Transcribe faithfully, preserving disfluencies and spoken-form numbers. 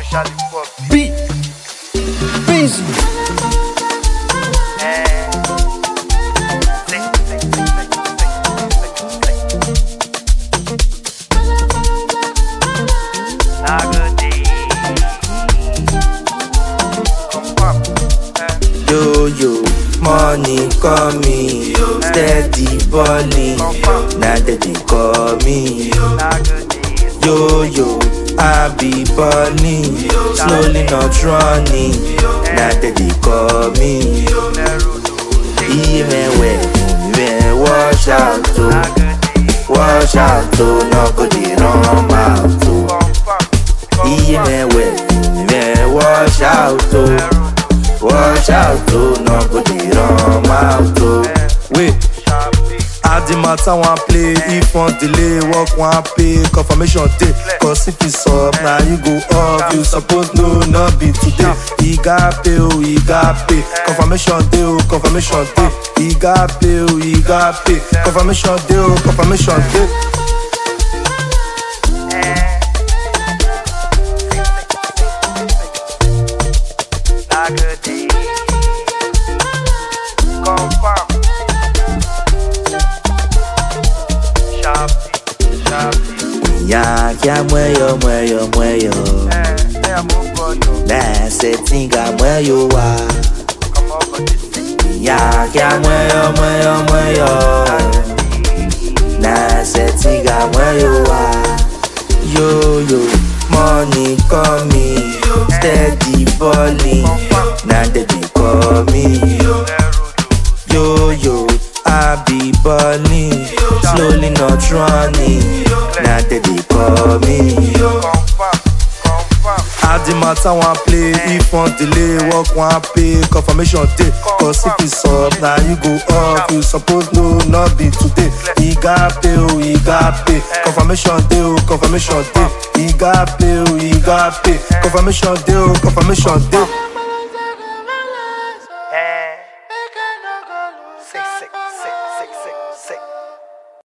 B. Busy. Yo yo, money coming, steady balling, now that they call me. Yo yo, I be balling, slowly not running, now that they call me. Even when we wash out to, wash out to, no go the wrong out to. Even when we wash out to. Watch out to, no go the wrong out to. Wait, I the matter one play. If one delay, work one pay. Confirmation day, cause if it's up, now you go up. You suppose no, not be today. He got pay, oh, he got pay. Confirmation day, oh, confirmation day. He got pay, oh, he got pay. Confirmation day, oh, confirmation day. Ya ya mueyo mueyo mueyo, na se tinga mueyo wa. Ya ya mueyo mueyo mueyo, na se tinga mueyo wa. Yo yo, money coming, steady balling, now that they call me. Yo yo, I be balling, slowly not running, now that they call me. I the matter one play. If one delay, work one pay. Confirmation day, cause if it's up, now you go up. You suppose no, not be today. He got pay, oh, he got pay. Confirmation day, oh, confirmation day. He got pay, oh, he got pay. Confirmation day, oh, confirmation day.